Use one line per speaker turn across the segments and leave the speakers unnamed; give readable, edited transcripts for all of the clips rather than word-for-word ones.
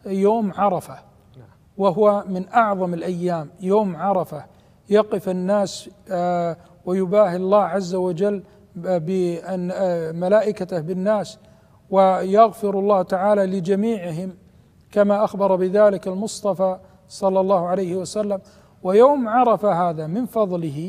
يوم عرفة، وهو من أعظم الأيام. يوم عرفة يقف الناس ويباهي الله عز وجل بأن ملائكته بالناس، ويغفر الله تعالى لجميعهم كما أخبر بذلك المصطفى صلى الله عليه وسلم. ويوم عرفة هذا من فضله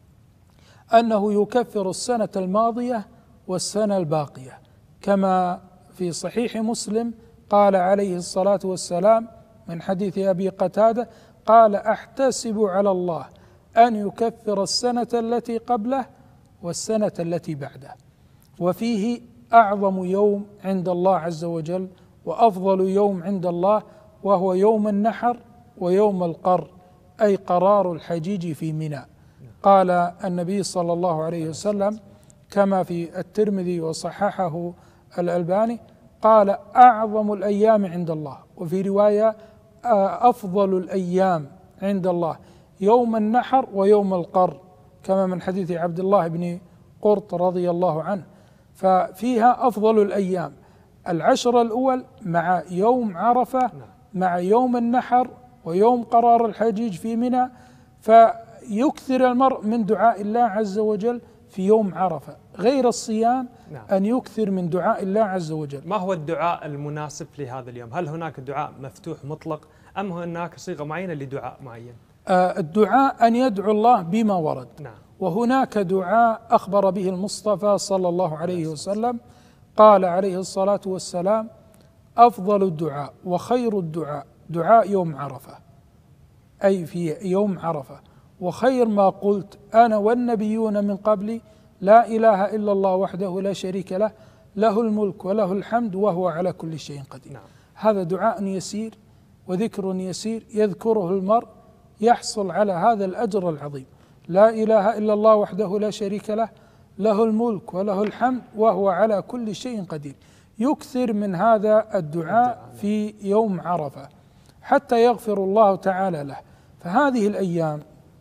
أنه يكفر السنة الماضية والسنة الباقية، كما في صحيح مسلم قال عليه الصلاة والسلام من حديث أبي قتادة قال: أحتسب على الله أن يكفر السنة التي قبله والسنة التي بعده. وفيه أعظم يوم عند الله عز وجل وأفضل يوم عند الله، وهو يوم النحر ويوم القر، أي قرار الحجيج في منى. قال النبي صلى الله عليه وسلم كما في الترمذي وصححه الألباني قال: أعظم الأيام عند الله، وفي رواية أفضل الأيام عند الله يوم النحر ويوم القر، كما من حديث عبد الله بن قرط رضي الله عنه. ففيها أفضل الأيام 10 الأول مع يوم عرفة مع يوم النحر ويوم قرار الحجيج في منى، فيكثر المرء من دعاء الله عز وجل في يوم عرفة غير الصيام. أن يكثر من دعاء الله عز وجل.
ما هو الدعاء المناسب لهذا اليوم؟ هل هناك دعاء مفتوح مطلق أم هناك صيغة معينة لدعاء معين؟
الدعاء أن يدعو الله بما ورد. وهناك دعاء أخبر به المصطفى صلى الله عليه وسلم، قال عليه الصلاة والسلام: أفضل الدعاء وخير الدعاء دعاء يوم عرفة، أي في يوم عرفة، وخير ما قلت أنا والنبيون من قبلي لا إله إلا الله وحده لا شريك له، له الملك وله الحمد وهو على كل شيء قدير. هذا دعاء يسير وذكر يسير يذكره المرء يحصل على هذا الأجر العظيم. لا إله إلا الله وحده لا شريك له، له الملك وله الحمد وهو على كل شيء قدير. يكثر من هذا الدعاء في يوم عرفة حتى يغفر الله تعالى له. فهذه الأيام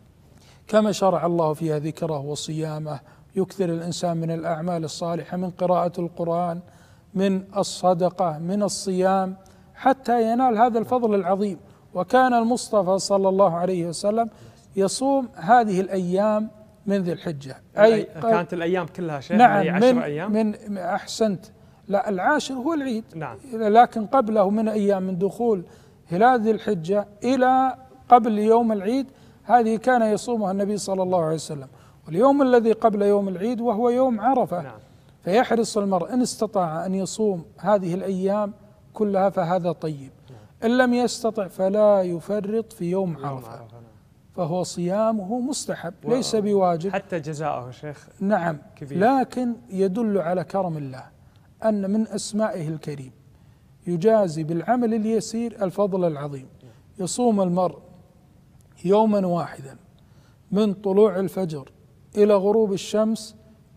كما شرع الله فيها ذكره وصيامه، يكثر الإنسان من الأعمال الصالحة، من قراءة القرآن، من الصدقة، من الصيام، حتى ينال هذا الفضل العظيم. وكان المصطفى صلى الله عليه وسلم يصوم هذه الأيام من ذي الحجة،
أي كانت الأيام كلها شيخ؟
نعم،
10 أيام.
من أحسنت، لا، العاشر هو العيد.
نعم.
لكن قبله من أيام، من دخول هلال ذي الحجة إلى قبل يوم العيد، هذه كان يصومها النبي صلى الله عليه وسلم. واليوم الذي قبل يوم العيد وهو يوم عرفة.
نعم.
فيحرص المرء إن استطاع أن يصوم هذه الأيام كلها فهذا طيب. إن لم يستطع فلا يفرط في يوم عرفة، فهو صيامه مستحب ليس بواجب.
حتى جزاؤه شيخ
نعم
كبير.
لكن يدل على كرم الله أن من أسمائه الكريم يجازي بالعمل اليسير الفضل العظيم. يصوم المرء يوما واحدا من طلوع الفجر إلى غروب الشمس،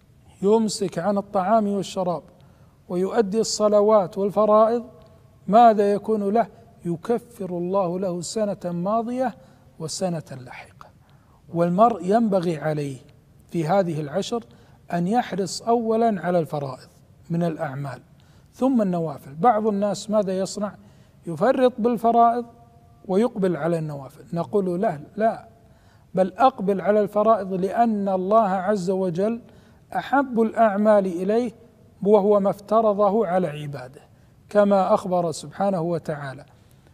يمسك عن الطعام والشراب ويؤدي الصلوات والفرائض، ماذا يكون له؟ يكفر الله له سنة ماضية وسنة لاحقة. والمرء ينبغي عليه في هذه العشر أن يحرص أولا على الفرائض من الأعمال ثم النوافل. بعض الناس ماذا يصنع؟ يفرط بالفرائض ويقبل على النوافل. نقول له لا، بل أقبل على الفرائض، لأن الله عز وجل أحب الأعمال إليه وهو ما افترضه على عباده كما أخبر سبحانه وتعالى.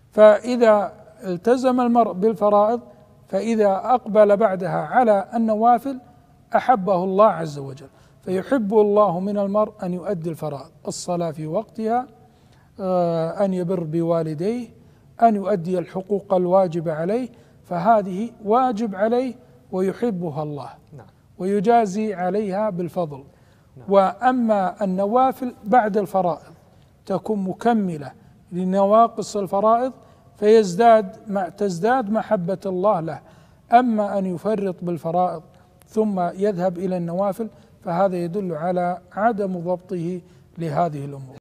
فإذا التزم المرء بالفرائض فإذا أقبل بعدها على النوافل أحبه الله عز وجل. فيحب الله من المرء أن يؤدي الفرائض، الصلاة في وقتها، أن يبر بوالديه، أن يؤدي الحقوق الواجبة عليه، فهذه واجب عليه ويحبها الله ويجازي عليها بالفضل. وأما النوافل بعد الفرائض تكون مكملة لنواقص الفرائض تزداد محبة الله له. أما أن يفرط بالفرائض ثم يذهب إلى النوافل فهذا يدل على عدم ضبطه لهذه الأمور.